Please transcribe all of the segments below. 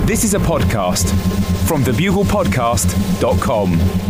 This is a podcast from thebuglepodcast.com.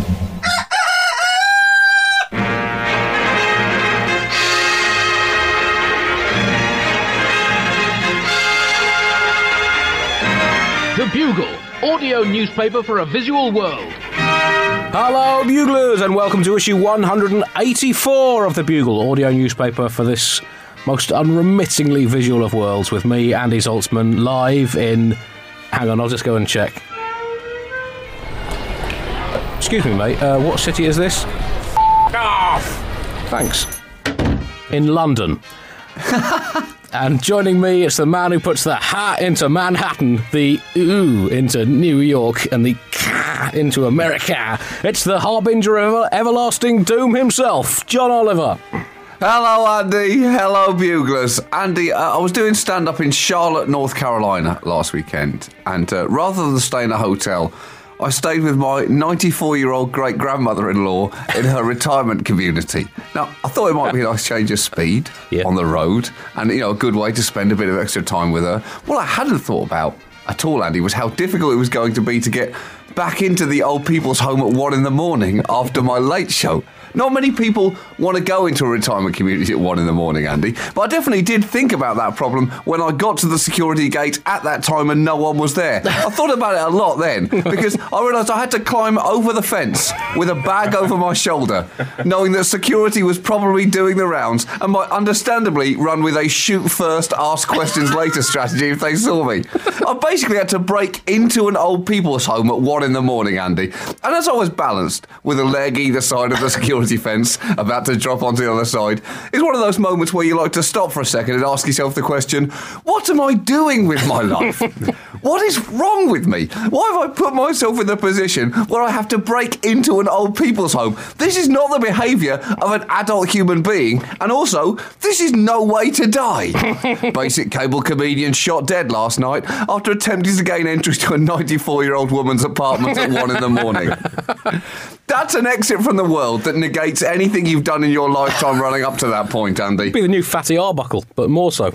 The Bugle, audio newspaper for a visual world. Hello, Buglers, and welcome to issue 184 of The Bugle, audio newspaper for this most unremittingly visual of worlds, with me, Andy Zaltzman, live in... Hang on, I'll just go and check. Excuse me, mate, what city is this? Off! Thanks. In London. And joining me, it's the man who puts the ha into Manhattan, the ooh into New York, and the ka into America. It's the harbinger of everlasting doom himself, John Oliver. Hello, Andy. Hello, Buglers. Andy, I was doing stand-up in Charlotte, North Carolina last weekend, and rather than stay in a hotel, I stayed with my 94-year-old great-grandmother-in-law in her retirement community. Now, I thought it might be a nice change of speed on the road and, a good way to spend a bit of extra time with her. What I hadn't thought about at all, Andy, was how difficult it was going to be to get back into the old people's home at 1 a.m. after my late show. Not many people want to go into a retirement community at 1 a.m, Andy, but I definitely did think about that problem when I got to the security gate at that time and no one was there. I thought about it a lot then, because I realised I had to climb over the fence with a bag over my shoulder, knowing that security was probably doing the rounds and might understandably run with a shoot first, ask questions later strategy if they saw me. I basically had to break into an old people's home at 1 a.m, Andy, and as I was balanced with a leg either side of the security fence about to drop onto the other side, it's one of those moments where you like to stop for a second and ask yourself the question, what am I doing with my life? What is wrong with me? Why have I put myself in the position where I have to break into an old people's home? This is not the behaviour of an adult human being, and also, this is no way to die. Basic cable comedian shot dead last night after attempting to gain entry to a 94-year-old woman's apartment at 1 a.m. That's an exit from the world that negates anything you've done in your lifetime running up to that point, Andy. It'd be the new Fatty Arbuckle, but more so.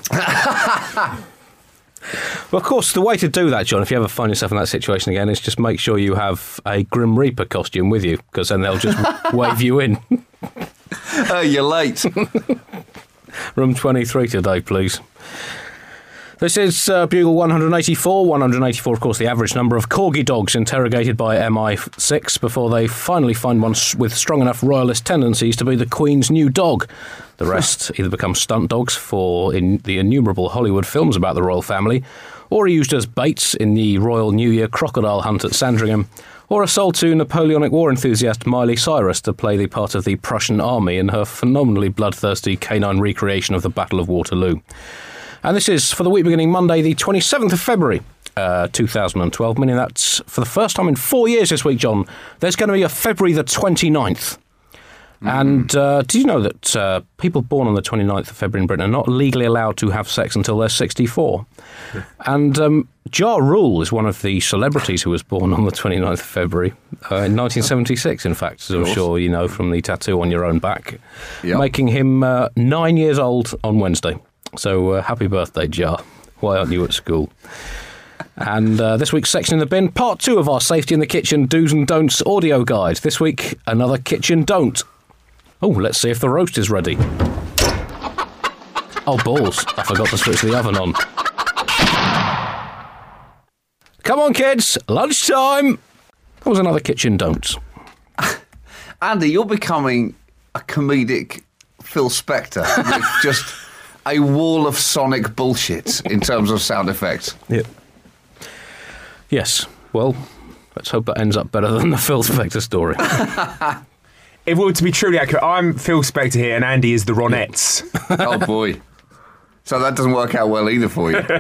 Well, of course, the way to do that, John, if you ever find yourself in that situation again, is just make sure you have a Grim Reaper costume with you, because then they'll just wave you in. You're late. Room 23 today, please. This is Bugle 184. 184, of course, the average number of corgi dogs interrogated by MI6 before they finally find one with strong enough royalist tendencies to be the Queen's new dog. The rest either become stunt dogs for in the innumerable Hollywood films about the royal family, or are used as baits in the Royal New Year crocodile hunt at Sandringham, or are sold to Napoleonic War enthusiast Miley Cyrus to play the part of the Prussian army in her phenomenally bloodthirsty canine recreation of the Battle of Waterloo. And this is for the week beginning Monday, the 27th of February, 2012, meaning that's for the first time in 4 years this week, John, there's going to be a February the 29th. And do you know that people born on the 29th of February in Britain are not legally allowed to have sex until they're 64? And Ja Rule is one of the celebrities who was born on the 29th of February, in 1976, in fact, as I'm sure you know from the tattoo on your own back, making him 9 years old on Wednesday. So happy birthday, Ja. Why aren't you at school? And this week's Section in the Bin, part 2 of our Safety in the Kitchen Do's and Don'ts audio guide. This week, another kitchen don't. Oh, let's see if the roast is ready. Oh, balls. I forgot to switch the oven on. Come on, kids. Lunchtime. That was another kitchen don't. Andy, you're becoming a comedic Phil Spector with just a wall of sonic bullshit in terms of sound effects. Yeah. Yes. Well, let's hope that ends up better than the Phil Spector story. If we were to be truly accurate, I'm Phil Spector here and Andy is the Ronettes. Oh, boy. So that doesn't work out well either for you.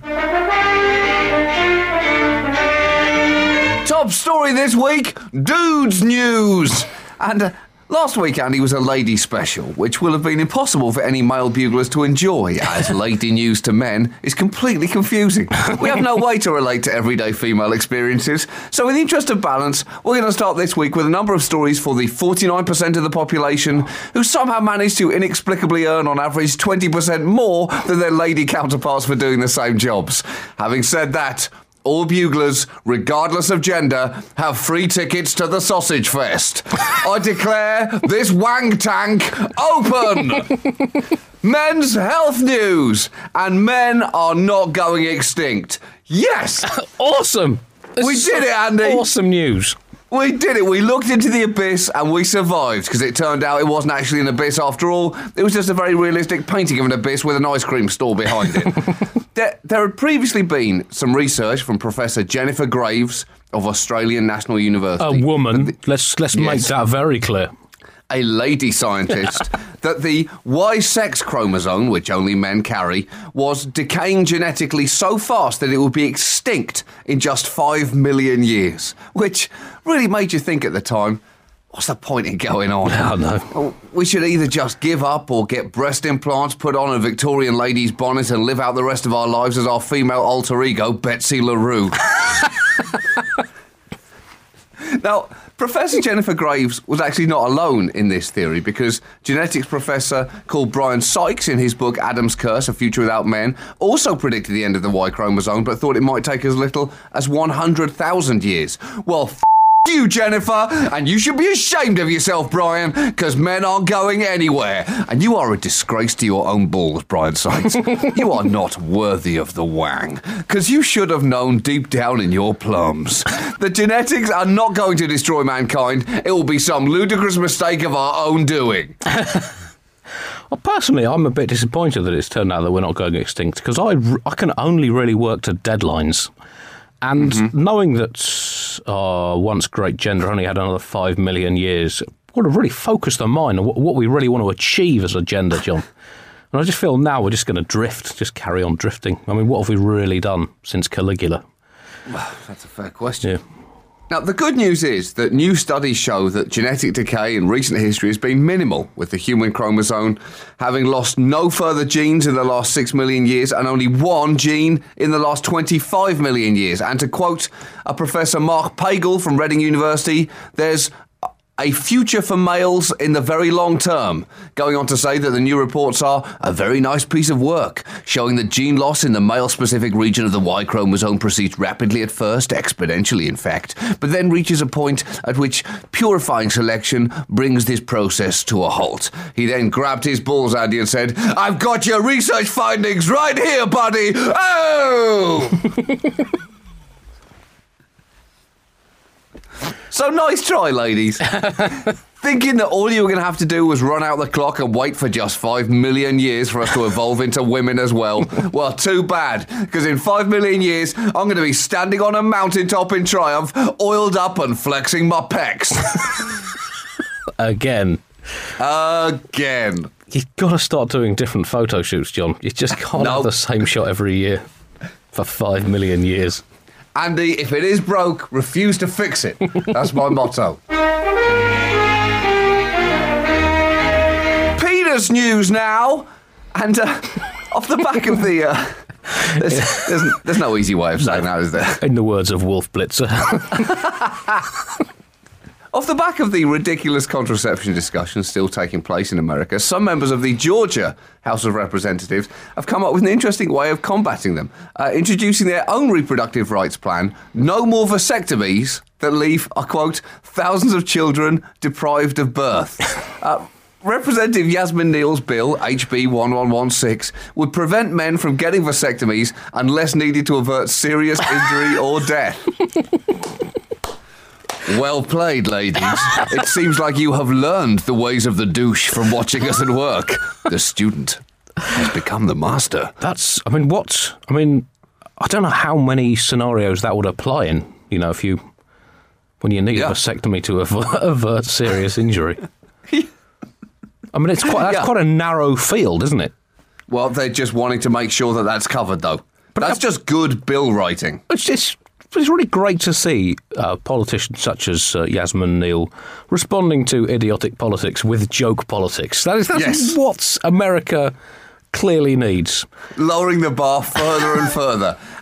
Top story this week, Dudes News. And last week, Andy, was a lady special, which will have been impossible for any male buglers to enjoy, as lady news to men is completely confusing. We have no way to relate to everyday female experiences, so in the interest of balance, we're going to start this week with a number of stories for the 49% of the population who somehow manage to inexplicably earn on average 20% more than their lady counterparts for doing the same jobs. Having said that, all buglers, regardless of gender, have free tickets to the Sausage Fest. I declare this wank tank open. Men's health news, and men are not going extinct. Yes! Awesome! We did it, Andy. Awesome news. We did it. We looked into the abyss and we survived because it turned out it wasn't actually an abyss after all. It was just a very realistic painting of an abyss with an ice cream store behind it. There had previously been some research from Professor Jennifer Graves of Australian National University. A woman. Let's make that very clear. A lady scientist, that the Y sex chromosome, which only men carry, was decaying genetically so fast that it would be extinct in just 5 million years. Which really made you think at the time, what's the point in going on? I know. We should either just give up or get breast implants, put on a Victorian lady's bonnet and live out the rest of our lives as our female alter ego, Betsy LaRue. Now, Professor Jennifer Graves was actually not alone in this theory because genetics professor called Brian Sykes in his book Adam's Curse, A Future Without Men, also predicted the end of the Y chromosome but thought it might take as little as 100,000 years. Well, you, Jennifer, and you should be ashamed of yourself, Brian, because men aren't going anywhere. And you are a disgrace to your own balls, Brian Sykes. You are not worthy of the wang, because you should have known deep down in your plums. The genetics are not going to destroy mankind. It will be some ludicrous mistake of our own doing. Well, personally, I'm a bit disappointed that it's turned out that we're not going extinct, because I can only really work to deadlines. And knowing that once great gender only had another 5 million years, would have really focused our mind on what we really want to achieve as a gender, John. And I just feel now we're just going to drift, just carry on drifting. I mean, what have we really done since Caligula? Well, that's a fair question. Yeah. Now, the good news is that new studies show that genetic decay in recent history has been minimal, with the human chromosome having lost no further genes in the last 6 million years and only one gene in the last 25 million years. And to quote a Professor Mark Pagel from Reading University, there's a future for males in the very long term, going on to say that the new reports are a very nice piece of work, showing that gene loss in the male-specific region of the Y chromosome proceeds rapidly at first, exponentially in fact, but then reaches a point at which purifying selection brings this process to a halt. He then grabbed his balls, Andy, and said, "I've got your research findings right here, buddy! Oh!" So nice try, ladies. Thinking that all you were going to have to do was run out the clock and wait for just 5 million years for us to evolve into women as well. Well, too bad, because in 5 million years, I'm going to be standing on a mountaintop in triumph, oiled up and flexing my pecs. Again. You've got to start doing different photo shoots, John. You just can't have the same shot every year for 5 million years. Andy, if it is broke, refuse to fix it. That's my motto. Peter's news now. And off the back of the... there's no easy way of saying that, is there? In the words of Wolf Blitzer. Off the back of the ridiculous contraception discussion still taking place in America, some members of the Georgia House of Representatives have come up with an interesting way of combating them, introducing their own reproductive rights plan, No More Vasectomies, that leave, I quote, thousands of children deprived of birth. Representative Yasmin Neal's bill, HB 1116, would prevent men from getting vasectomies unless needed to avert serious injury or death. Well played, ladies. It seems like you have learned the ways of the douche from watching us at work. The student has become the master. I don't know how many scenarios that would apply in, when you need a vasectomy to avert serious injury. I mean, that's quite a narrow field, isn't it? Well, they're just wanting to make sure that that's covered, though. But that's just good bill writing. It's really great to see politicians such as Yasmin Neal responding to idiotic politics with joke politics. That's what America clearly needs. Lowering the bar further and further.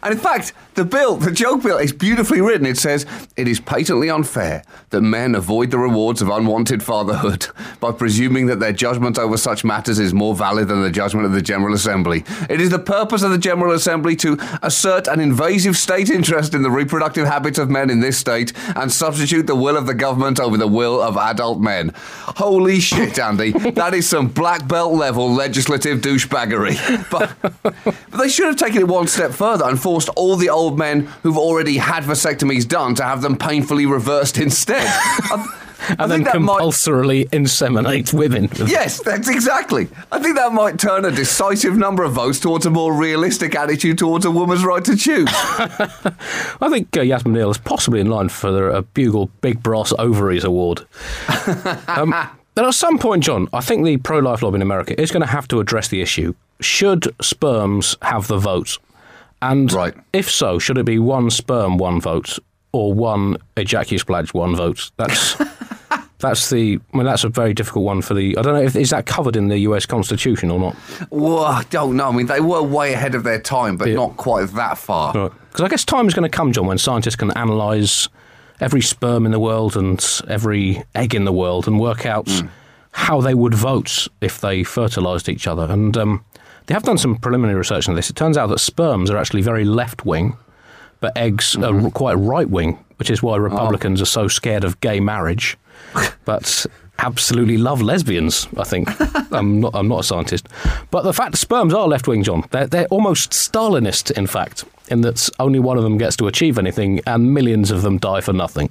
And in fact, the joke bill is beautifully written. It says, it is patently unfair that men avoid the rewards of unwanted fatherhood by presuming that their judgment over such matters is more valid than the judgment of the General Assembly. It is the purpose of the General Assembly to assert an invasive state interest in the reproductive habits of men in this state and substitute the will of the government over the will of adult men. Holy shit, Andy. That is some black belt level legislative douchebaggery. But they should have taken it one step further and forced all the old men who've already had vasectomies done to have them painfully reversed instead. And then compulsorily inseminate women. Yes, that's exactly. I think that might turn a decisive number of votes towards a more realistic attitude towards a woman's right to choose. I think Yasmin Neal is possibly in line for a Bugle Big Brass Ovaries Award. But at some point, John, I think the pro-life lobby in America is going to have to address the issue. Should sperms have the vote? And if so, should it be one sperm, one vote, or one ejaculate, one vote? That's a very difficult one for the... I don't know, is that covered in the US Constitution or not? Well, I don't know. I mean, they were way ahead of their time, but not quite that far. Because I guess time is going to come, John, when scientists can analyse every sperm in the world and every egg in the world and work out how they would vote if they fertilised each other. And they have done some preliminary research on this. It turns out that sperms are actually very left-wing, but eggs are quite right-wing, which is why Republicans are so scared of gay marriage, but absolutely love lesbians, I think. I'm not a scientist. But the fact that sperms are left-wing, John, they're almost Stalinist, in fact, in that only one of them gets to achieve anything and millions of them die for nothing.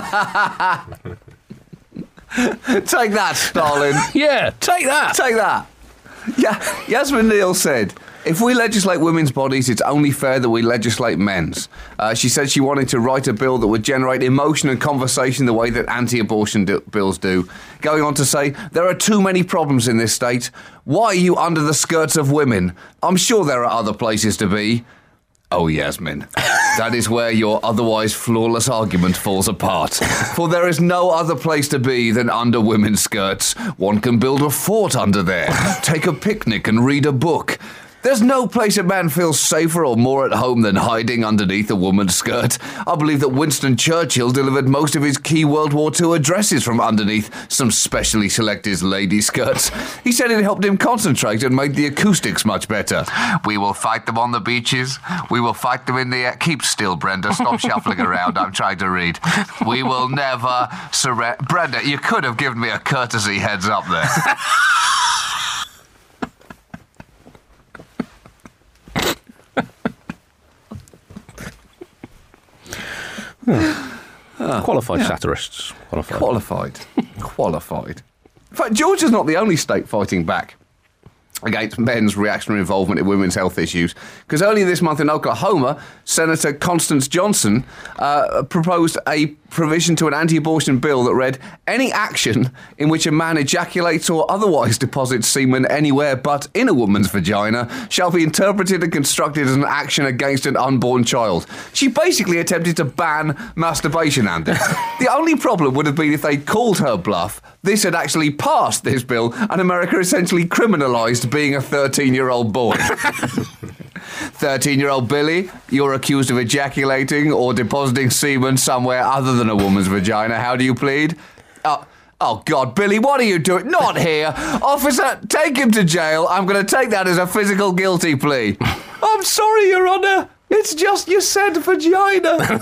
Take that, Stalin. Yeah, take that. Take that. Yeah, Yasmin Neal said, if we legislate women's bodies, it's only fair that we legislate men's. She said she wanted to write a bill that would generate emotion and conversation the way that anti-abortion bills do. Going on to say, there are too many problems in this state. Why are you under the skirts of women? I'm sure there are other places to be. Oh, Yasmin, that is where your otherwise flawless argument falls apart. For there is no other place to be than under women's skirts. One can build a fort under there, take a picnic and read a book. There's no place a man feels safer or more at home than hiding underneath a woman's skirt. I believe that Winston Churchill delivered most of his key World War II addresses from underneath some specially selected lady skirts. He said it helped him concentrate and made the acoustics much better. We will fight them on the beaches. We will fight them in the air. Keep still, Brenda. Stop shuffling around. I'm trying to read. We will never surrender. Brenda, you could have given me a courtesy heads up there. Qualified satirists. Qualified. In fact, Georgia's not the only state fighting back against men's reactionary involvement in women's health issues. Because earlier this month in Oklahoma, Senator Constance Johnson proposed a provision to an anti-abortion bill that read, any action in which a man ejaculates or otherwise deposits semen anywhere but in a woman's vagina shall be interpreted and constructed as an action against an unborn child. She basically attempted to ban masturbation, Andy. The only problem would have been if they'd called her bluff. This had actually passed, this bill, and America essentially criminalised being a 13-year-old boy. 13-year-old Billy, you're accused of ejaculating or depositing semen somewhere other than a woman's vagina. How do you plead? Oh, God, Billy, what are you doing? Not here. Officer, take him to jail. I'm going to take that as a physical guilty plea. I'm sorry, Your Honour. It's just you said vagina.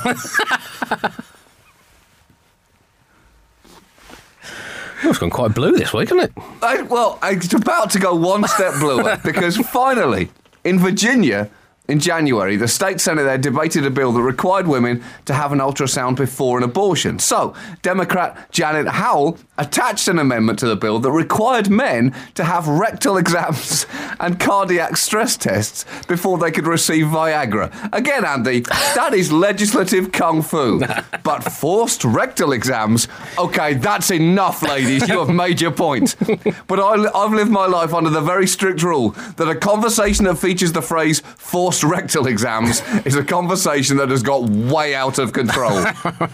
It's gone quite blue this week, hasn't it? It's about to go one step bluer because finally, in Virginia, in January, the state Senate there debated a bill that required women to have an ultrasound before an abortion. So, Democrat Janet Howell attached an amendment to the bill that required men to have rectal exams and cardiac stress tests before they could receive Viagra. Again, Andy, that is legislative kung fu. But forced rectal exams, okay, that's enough, ladies. You have made your point. But I've lived my life under the very strict rule that a conversation that features the phrase forced rectal exams is a conversation that has got way out of control.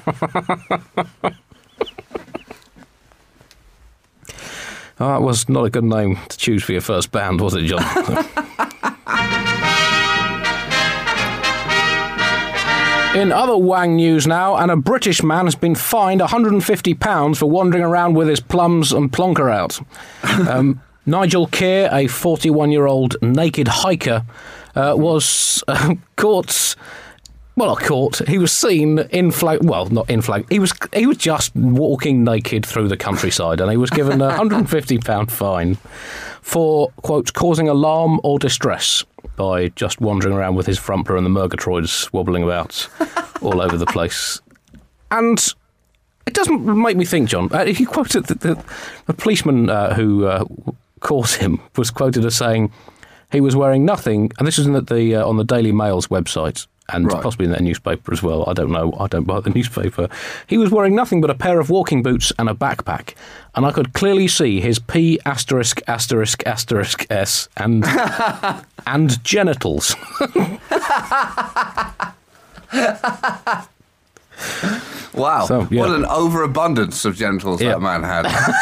That was not a good name to choose for your first band, was it, John? In other Wang news now, and a British man has been fined £150 for wandering around with his plums and plonker out. Nigel Keir, a 41-year-old naked hiker, was caught. Well, not caught. He was seen in flag. Well, not in flag. He was just walking naked through the countryside, and he was given a £150 fine for, quote, causing alarm or distress by just wandering around with his frumper and the Murgatroyds wobbling about all over the place. And it doesn't make me think, John. If you quoted the policeman who caught him was quoted as saying he was wearing nothing, and this was on the Daily Mail's website. And possibly in their newspaper as well. I don't know. I don't buy the newspaper. He was wearing nothing but a pair of walking boots and a backpack. And I could clearly see his P********* S and and genitals. Wow. So, yeah. What an overabundance of genitals that man had.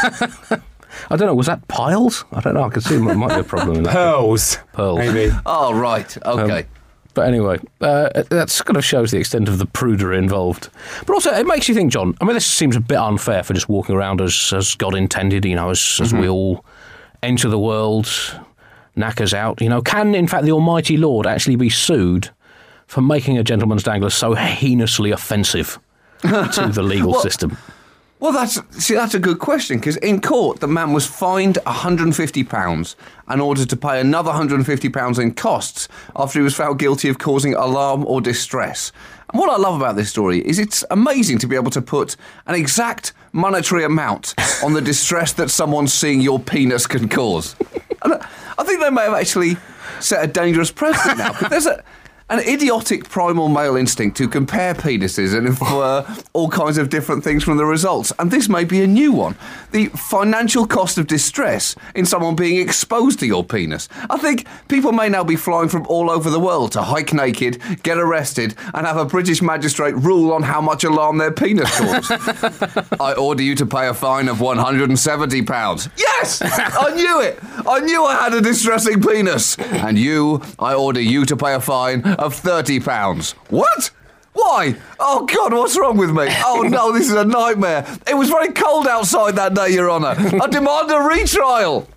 I don't know, was that piles? I don't know. I could see there might be a problem in that. Pearls. Maybe. Oh, right. Okay. But anyway, that kind of shows the extent of the prudery involved. But also, it makes you think, John, I mean, this seems a bit unfair for just walking around as God intended, as we all enter the world, knackers out. Can, in fact, the Almighty Lord actually be sued for making a gentleman's dangler so heinously offensive to the legal system? Well, that's a good question, because in court, the man was fined £150 and ordered to pay another £150 in costs after he was found guilty of causing alarm or distress. And what I love about this story is it's amazing to be able to put an exact monetary amount on the distress that someone seeing your penis can cause. And I think they may have actually set a dangerous precedent now, because there's an idiotic primal male instinct to compare penises and infer all kinds of different things from the results. And this may be a new one. The financial cost of distress in someone being exposed to your penis. I think people may now be flying from all over the world to hike naked, get arrested, and have a British magistrate rule on how much alarm their penis caused. I order you to pay a fine of £170. Yes! I knew it! I knew I had a distressing penis. And I order you to pay a fine of £30. What? Why? Oh, God, what's wrong with me? Oh, no, this is a nightmare. It was very cold outside that day, Your Honour. I demand a retrial.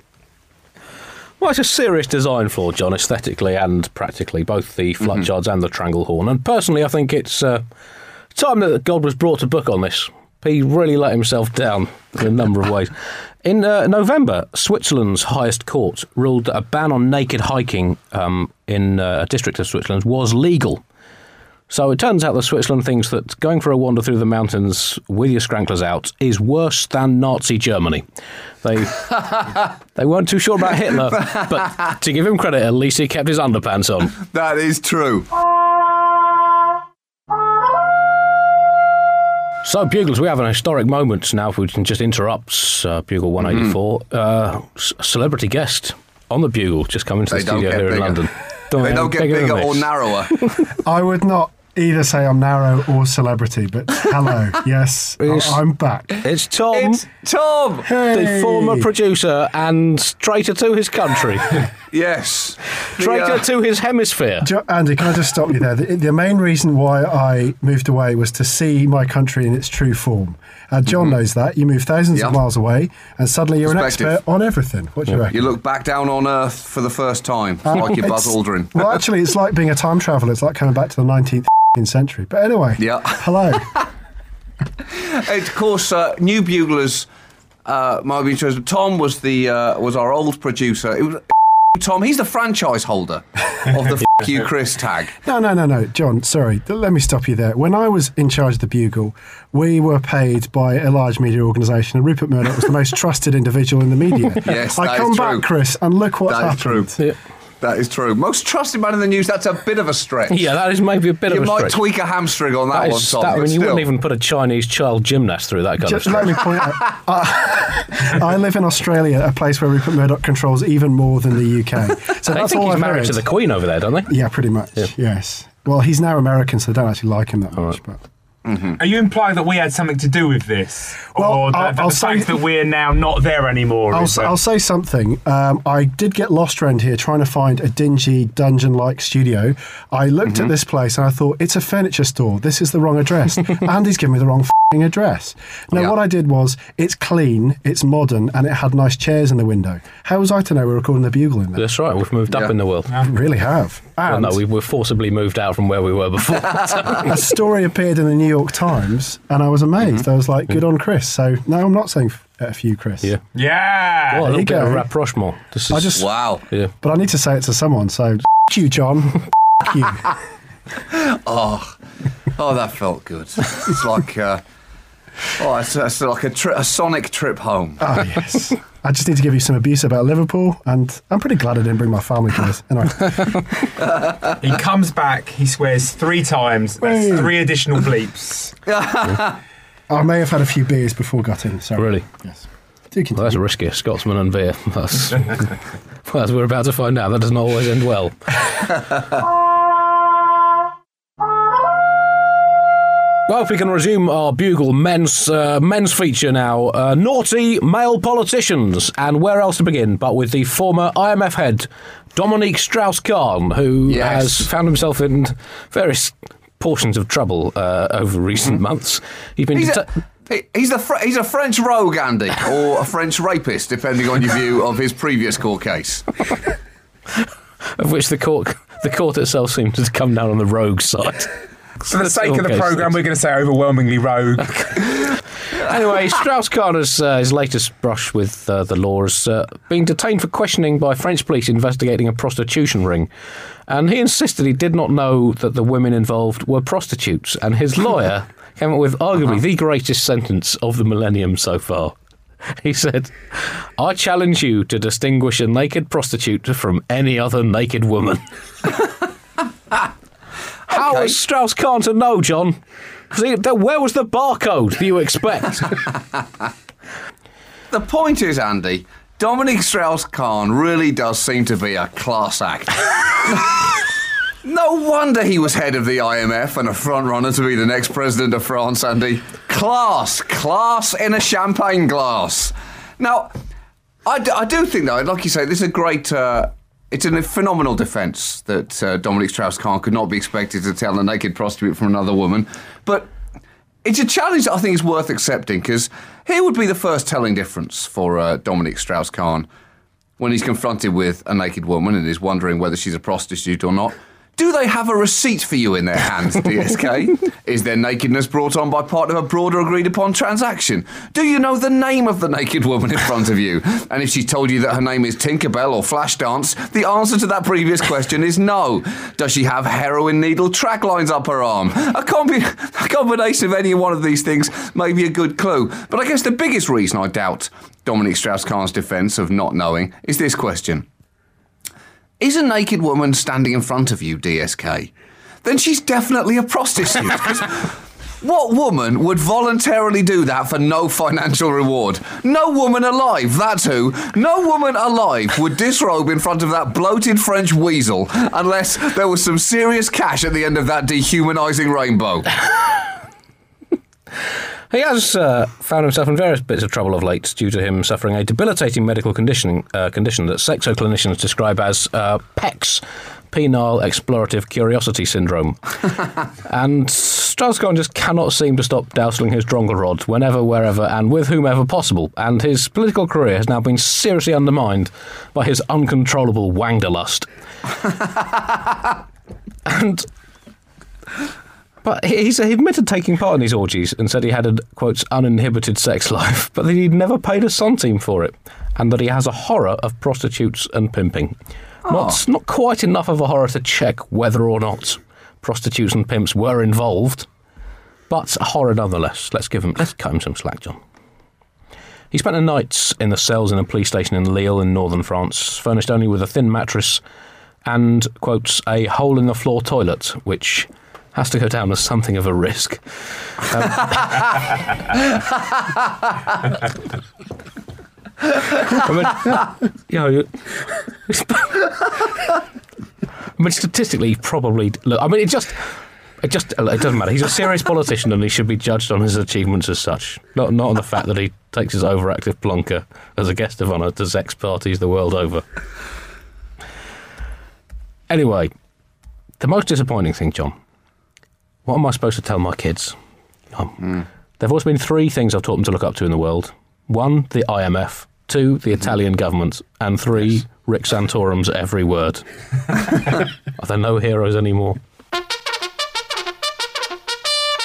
Well, it's a serious design flaw, John, aesthetically and practically, both the Flutyards and the Tranglehorn. And personally, I think it's time that God was brought to book on this. He really let himself down in a number of ways. In November, Switzerland's highest court ruled that a ban on naked hiking in a district of Switzerland was legal. So it turns out that Switzerland thinks that going for a wander through the mountains with your scranklers out is worse than Nazi Germany. They weren't too sure about Hitler, but to give him credit, at least he kept his underpants on. That is true. So, Bugles, we have an historic moment now, if we can just interrupt Bugle 184. Celebrity guest on the Bugle, just coming to the studio here in London. They don't get bigger or narrower. I would not either say I'm narrow or celebrity, but hello, yes, I'm back. It's Tom. It's Tom! Hey. The former producer and traitor to his country. Yes. Traitor to his hemisphere. Andy, can I just stop you there? The main reason why I moved away was to see my country in its true form. John knows that. You move thousands of miles away and suddenly you're an expert on everything. What do you reckon? You look back down on Earth for the first time, like you're Buzz Aldrin. Well, actually, it's like being a time traveller. It's like coming back to the 19th century. But anyway, hello. Of course, new buglers might be interested. Tom was our old producer. It was Tom. He's the franchise holder of the "F you, Chris" tag. No, John. Sorry, let me stop you there. When I was in charge of the Bugle, we were paid by a large media organisation, and Rupert Murdoch was the most trusted individual in the media. Yes, I come back, Chris, and look what's happened. That is true. Yeah. That is true. Most trusted man in the news, that's a bit of a stretch. Yeah, that is maybe a bit of a stretch. You might tweak a hamstring on that one, Tom. You wouldn't even put a Chinese child gymnast through that kind of stretch. Let me point out, I live in Australia, a place where Rupert Murdoch controls even more than the UK. So I think he's married to the Queen over there, don't they? Yeah, pretty much, yes. Well, he's now American, so they don't actually like him that much. But Are you implying that we had something to do with this? Well, or the fact that we're now not there anymore? I'll say something. I did get lost around here trying to find a dingy dungeon-like studio. I looked at this place and I thought, it's a furniture store. This is the wrong address. Andy's given me the wrong address. Now, what I did was, it's clean, it's modern, and it had nice chairs in the window. How was I to know we're recording the Bugle in there? That's right, we've moved up in the world. We really have. And we were forcibly moved out from where we were before. a story appeared in the New York Times, and I was amazed. I was like, good on Chris. So, no, I'm not saying F you, Chris. Yeah. Yeah! Well, a little bit of rapprochement. Wow. Yeah. But I need to say it to someone, so you, John. You. Oh, that felt good. It's like... it's like a sonic trip home. Oh, yes. I just need to give you some abuse about Liverpool, and I'm pretty glad I didn't bring my family to this. Anyway. He comes back, he swears 3 times, that's 3 additional bleeps. I may have had a few beers before got in, sorry. Really? Yes. Do continue. Well, that's risky, a Scotsman and beer. That's, well, as we're about to find out, that doesn't always end well. Well, if we can resume our Bugle men's feature now. Naughty male politicians. And where else to begin but with the former IMF head, Dominique Strauss-Kahn, who has found himself in various portions of trouble over recent months. He's a French rogue, Andy, or a French rapist, depending on your view of his previous court case. Of which the court itself seems to come down on the rogue side. For the sake of the programme, we're going to say overwhelmingly rogue. Anyway, Strauss-Kahn has his latest brush with the law has been detained for questioning by French police investigating a prostitution ring. And he insisted he did not know that the women involved were prostitutes. And his lawyer came up with arguably the greatest sentence of the millennium so far. He said, "I challenge you to distinguish a naked prostitute from any other naked woman." How was Strauss-Kahn to know, John? Where was the barcode that you expect? The point is, Andy, Dominique Strauss-Kahn really does seem to be a class act. No wonder he was head of the IMF and a front-runner to be the next president of France, Andy. Class in a champagne glass. Now, I do think, though, like you say, this is a great... it's a phenomenal defence that Dominique Strauss-Kahn could not be expected to tell a naked prostitute from another woman. But it's a challenge that I think is worth accepting, because here would be the first telling difference for Dominique Strauss-Kahn when he's confronted with a naked woman and is wondering whether she's a prostitute or not. Do they have a receipt for you in their hands, DSK? Is their nakedness brought on by part of a broader agreed-upon transaction? Do you know the name of the naked woman in front of you? And if she told you that her name is Tinkerbell or Flashdance, the answer to that previous question is no. Does she have heroin needle track lines up her arm? A combination of any one of these things may be a good clue. But I guess the biggest reason I doubt Dominique Strauss-Kahn's defence of not knowing is this question. Is a naked woman standing in front of you, DSK? Then she's definitely a prostitute. What woman would voluntarily do that for no financial reward? No woman alive, that's who. No woman alive would disrobe in front of that bloated French weasel unless there was some serious cash at the end of that dehumanising rainbow. He has found himself in various bits of trouble of late due to him suffering a debilitating medical condition that sexo-clinicians describe as PECS, Penile Explorative Curiosity Syndrome. And Strauss-Kahn just cannot seem to stop dousing his drongle rod whenever, wherever, and with whomever possible. And his political career has now been seriously undermined by his uncontrollable wanderlust. But he admitted taking part in these orgies and said he had a, quote, uninhibited sex life, but that he'd never paid a centime for it, and that he has a horror of prostitutes and pimping. Not quite enough of a horror to check whether or not prostitutes and pimps were involved, but a horror nonetheless. Let's cut him some slack, John. He spent the nights in the cells in a police station in Lille in northern France, furnished only with a thin mattress and, quote, a hole-in-the-floor toilet, which has to go down as something of a risk. Statistically, probably... Look, it just... It doesn't matter. He's a serious politician and he should be judged on his achievements as such, not on the fact that he takes his overactive plonker as a guest of honour to sex parties the world over. Anyway, the most disappointing thing, John, what am I supposed to tell my kids? There have always been 3 things I've taught them to look up to in the world. 1, the IMF. 2, the Italian government. And 3, Rick Santorum's every word. Are there no heroes anymore? Meat ?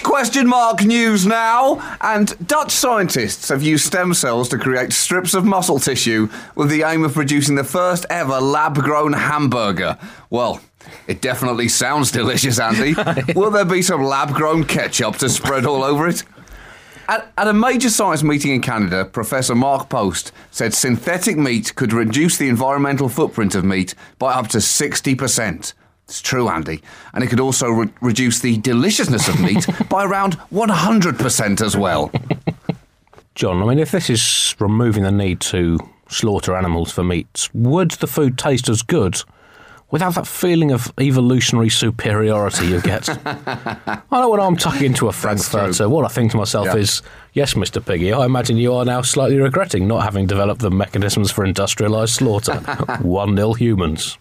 News now. And Dutch scientists have used stem cells to create strips of muscle tissue with the aim of producing the first ever lab-grown hamburger. Well, it definitely sounds delicious, Andy. Will there be some lab-grown ketchup to spread all over it? At a major science meeting in Canada, Professor Mark Post said synthetic meat could reduce the environmental footprint of meat by up to 60%. It's true, Andy. And it could also reduce the deliciousness of meat by around 100% as well. John, I mean, if this is removing the need to slaughter animals for meat, would the food taste as good without that feeling of evolutionary superiority you get? I know when I'm tucking into a Frankfurter, what I think to myself is, yes, Mr. Piggy, I imagine you are now slightly regretting not having developed the mechanisms for industrialised slaughter. 1-0 humans.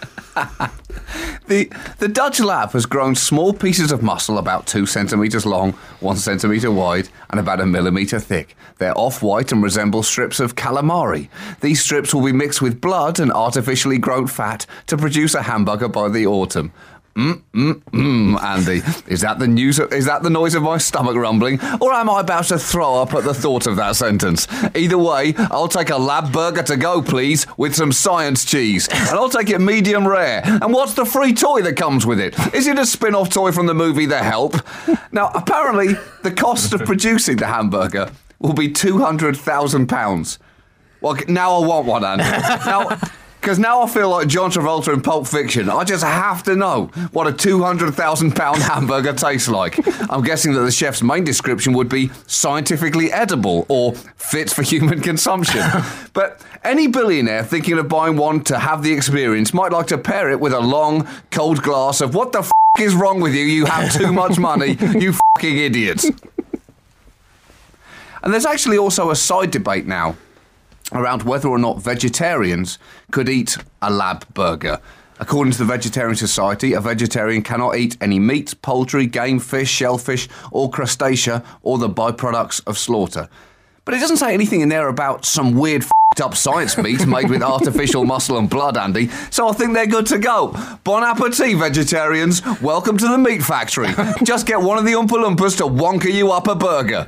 The Dutch lab has grown small pieces of muscle about 2 centimetres long, 1 centimetre wide, and about 1 millimetre thick. They're off-white and resemble strips of calamari. These strips will be mixed with blood and artificially grown fat to produce a hamburger by the autumn. Andy, is that the noise of my stomach rumbling, or am I about to throw up at the thought of that sentence? Either way, I'll take a lab burger to go, please, with some science cheese, and I'll take it medium rare. And what's the free toy that comes with it? Is it a spin-off toy from the movie The Help? Now, apparently, the cost of producing the hamburger will be £200,000. Well, now I want one, Andy. Because now I feel like John Travolta in Pulp Fiction. I just have to know what a £200,000 hamburger tastes like. I'm guessing that the chef's main description would be scientifically edible or fit for human consumption. But any billionaire thinking of buying one to have the experience might like to pair it with a long, cold glass of what the f*** is wrong with you? You have too much money, you f***ing idiots. And there's actually also a side debate now around whether or not vegetarians could eat a lab burger. According to the Vegetarian Society, a vegetarian cannot eat any meat, poultry, game, fish, shellfish, or crustacea, or the byproducts of slaughter. But it doesn't say anything in there about some weird f***ed-up science meat made with artificial muscle and blood, Andy, so I think they're good to go. Bon appetit, vegetarians. Welcome to the meat factory. Just get one of the Oompa Loompas to wonka you up a burger.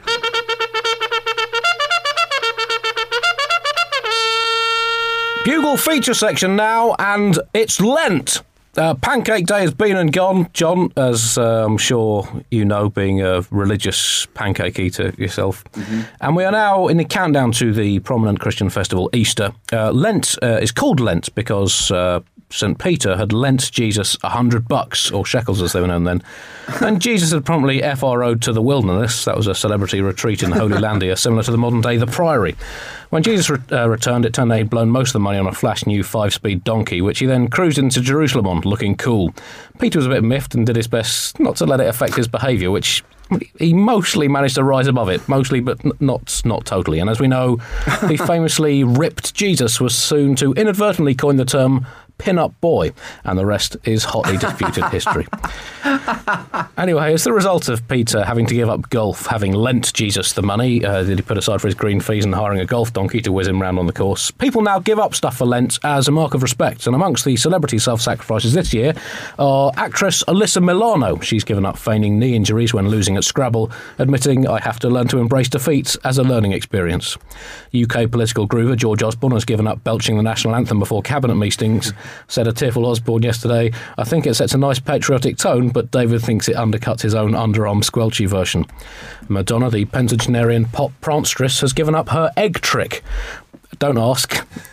Bugle feature section now, and it's Lent. Pancake Day has been and gone, John, as I'm sure you know, being a religious pancake eater yourself. Mm-hmm. And we are now in the countdown to the prominent Christian festival, Easter. Lent is called Lent because St. Peter had lent Jesus $100, or shekels as they were known then. And Jesus had promptly FRO'd to the wilderness. That was a celebrity retreat in Holy Landia, similar to the modern day The Priory. When Jesus returned, it turned out he'd blown most of the money on a flash new 5-speed donkey, which he then cruised into Jerusalem on, looking cool. Peter was a bit miffed and did his best not to let it affect his behaviour, which he mostly managed to rise above it, mostly, but not totally. And as we know, the famously ripped Jesus was soon to inadvertently coin the term pin-up boy, and the rest is hotly disputed history. Anyway, as the result of Peter having to give up golf, having lent Jesus the money that he put aside for his green fees and hiring a golf donkey to whiz him round on the course, people now give up stuff for Lent as a mark of respect. And amongst the celebrity self-sacrifices this year are actress Alyssa Milano. She's given up feigning knee injuries when losing at Scrabble, admitting, "I have to learn to embrace defeat as a learning experience." UK political groover George Osborne has given up belching the national anthem before cabinet meetings. Said a tearful Osborne yesterday, "I think it sets a nice patriotic tone, but David thinks it undercuts his own underarm squelchy version." Madonna, the pentagenarian pop prankstress, has given up her egg trick. Don't ask.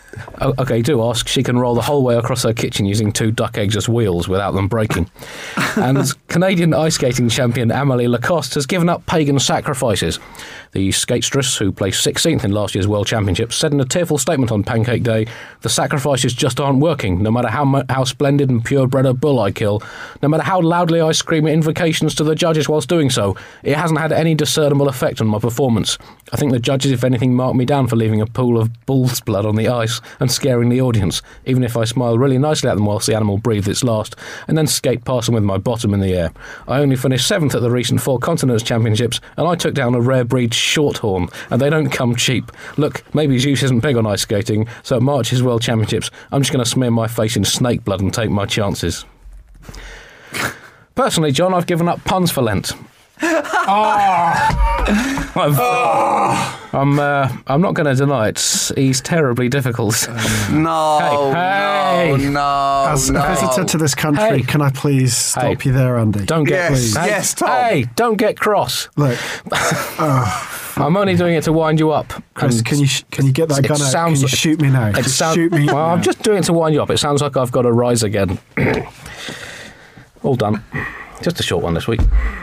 Okay, do ask. She can roll the whole way across her kitchen using 2 duck eggs as wheels without them breaking. And Canadian ice skating champion Amélie Lacoste has given up pagan sacrifices. The skatestress, who placed 16th in last year's World Championships, said in a tearful statement on Pancake Day, "The sacrifices just aren't working, no matter how splendid and purebred a bull I kill, no matter how loudly I scream invocations to the judges whilst doing so, it hasn't had any discernible effect on my performance. I think the judges, if anything, marked me down for leaving a pool of bull's blood on the ice and scaring the audience, even if I smile really nicely at them whilst the animal breathed its last, and then skate past them with my bottom in the air. I only finished 7th at the recent 4 Continents Championships, and I took down a rare breed shorthorn, and they don't come cheap. Look, maybe Zeus isn't big on ice skating, so at March's World Championships, I'm just going to smear my face in snake blood and take my chances." Personally, John, I've given up puns for Lent. I'm not going to deny it. He's terribly difficult. No, Hey. no. As a visitor to this country, Hey. can I please stop you there, Andy? Don't get Yes, Hey, yes, Tom. Hey, don't get cross. Look, I'm only doing it to wind you up. Chris, And can you get that it gun out? sounds Can you like- shoot me now? it Just sound- shoot me. Well, I'm now. just doing it to wind you up. It sounds like I've got to rise again. All done. Just a short one this week.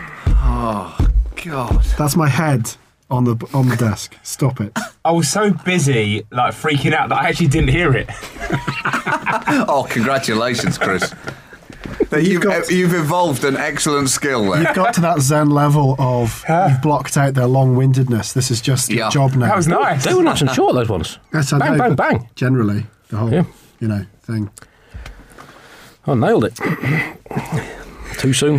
God. That's my head on the desk. Stop it. I was so busy, like, freaking out that I actually didn't hear it. Oh, congratulations, Chris. That you've evolved an excellent skill there. You've got to that Zen level of you've blocked out their long-windedness. This is just your Yeah. job now. That was nice. They were nice and short, those ones. Yes, I Bang, know, bang, but bang. Generally, the whole Yeah. thing. I nailed it. Too soon.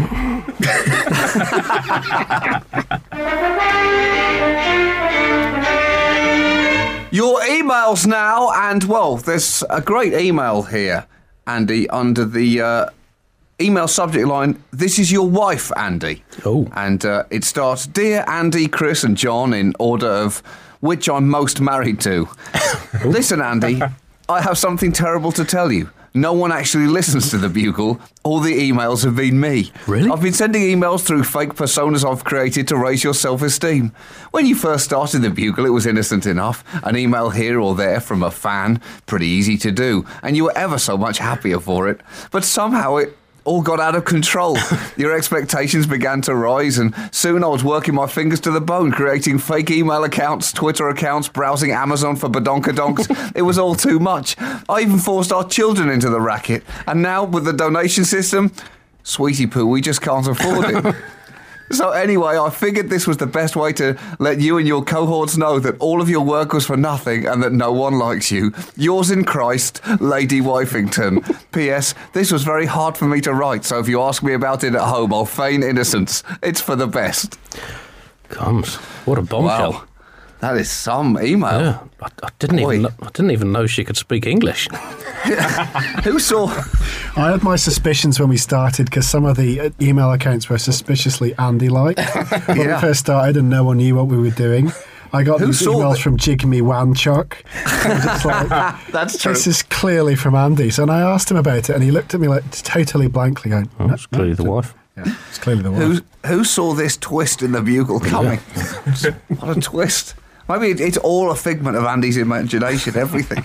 Your emails now, and well, there's a great email here, Andy, under the email subject line, "This is your wife, Andy." Oh. And it starts, "Dear Andy, Chris and John," in order of which I'm most married to. Listen, Andy, I have something terrible to tell you. No one actually listens to the Bugle. All the emails have been me. Really? I've been sending emails through fake personas I've created to raise your self-esteem. When you first started the Bugle, it was innocent enough. An email here or there from a fan, pretty easy to do, and you were ever so much happier for it. But somehow it all got out of control. Your expectations began to rise, and soon I was working my fingers to the bone, creating fake email accounts, Twitter accounts, browsing Amazon for badonkadonks. It was all too much. I even forced our children into the racket, and now with the donation system, sweetie poo, we just can't afford it. So anyway, I figured this was the best way to let you and your cohorts know that all of your work was for nothing and that no one likes you. Yours in Christ, Lady Wifington. P.S. This was very hard for me to write, so if you ask me about it at home, I'll feign innocence. It's for the best. Comes. What a bombshell. Wow. That is some email. Yeah, I didn't even know she could speak English. Who saw... I had my suspicions when we started because some of the email accounts were suspiciously Andy-like when we Yeah. first started, and no one knew what we were doing. I got these saw emails the- from Jigme Wanchuk. And just like, That's true. this is clearly from Andy. So and I asked him about it, and he looked at me like totally blankly, going, Oh, it's clearly the wife. Yeah, it's clearly the one. Who saw this twist in the Bugle coming? What a twist. Maybe it's all a figment of Andy's imagination, everything.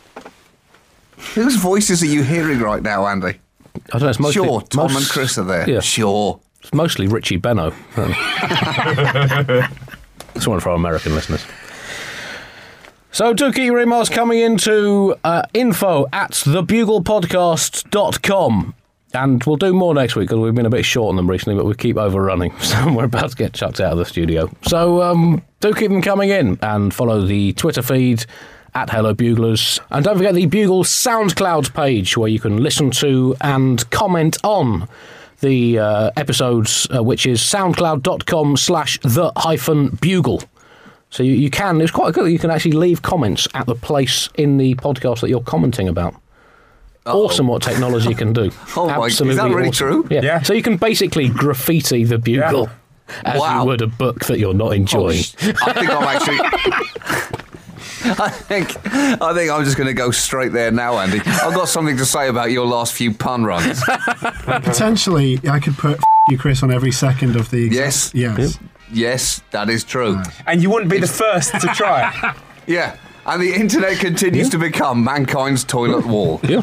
Whose voices are you hearing right now, Andy? I don't know. It's mostly Sure, Tom and Chris are there. Yeah. Sure. It's mostly Richie Benno. That's one for our American listeners. So do keep your emails coming into info@thebuglepodcast.com. And we'll do more next week because we've been a bit short on them recently, but we keep overrunning. So we're about to get chucked out of the studio. So do keep them coming in and follow the Twitter feed @HelloBuglers. And don't forget the Bugle SoundCloud page where you can listen to and comment on the episodes, which is soundcloud.com/the-bugle. So you can, it's quite good, you can actually leave comments at the place in the podcast that you're commenting about. Awesome what technology can do. Oh my- is that Absolutely really awesome. true? Yeah. Yeah. So you can basically graffiti the Bugle as Wow. you would a book that you're not enjoying. I think I'm actually... I think I'm just going to go straight there now, Andy. I've got something to say about your last few pun runs. Potentially, I could put you, Chris, on every second of the... Yes. Yes. Yes, that is true. And you wouldn't be the first to try it. Yeah. And the internet continues to become mankind's toilet wall. Yeah.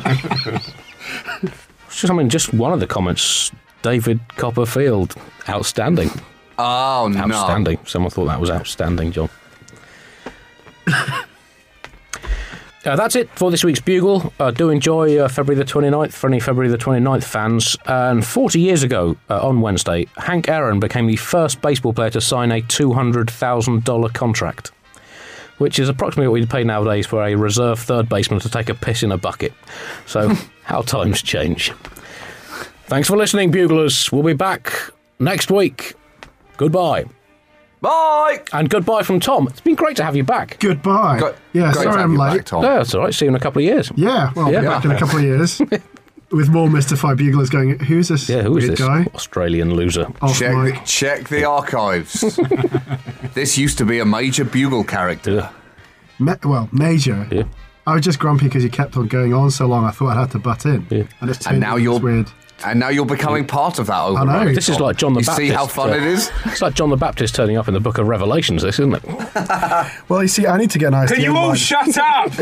Just one of the comments. David Copperfield, outstanding. Oh, no. Outstanding. Someone thought that was outstanding, John. That's it for this week's Bugle. Do enjoy February the 29th for any February the 29th fans. And 40 years ago, on Wednesday, Hank Aaron became the first baseball player to sign a $200,000 contract, which is approximately what we'd pay nowadays for a reserve third baseman to take a piss in a bucket. So, how times change. Thanks for listening, Buglers. We'll be back next week. Goodbye. Bye! And goodbye from Tom. It's been great to have you back. Goodbye. Great Sorry to have I'm you late. back, Tom. Yeah, that's all right. See you in a couple of years. Yeah, well, I'll be back in a couple of years. With more mystified buglers going, who's this Yeah, who is weird this guy? Australian loser? Off mic. Check the archives. This used to be a major Bugle character. Major. Yeah. I was just grumpy because you kept on going on so long, I thought I had to butt in. Yeah. And, it's And now it's weird. And now you're becoming part of that I override. know. This is like John the You Baptist. see how fun it is? It's like John the Baptist turning up in the Book of Revelations, this, isn't it? Well, you see, I need to get an ISDN Can you all line. shut up?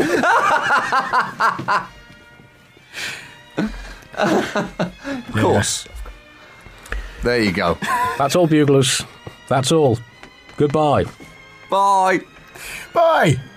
Of course. There you go. That's all, Buglers. That's all. Goodbye. Bye. Bye!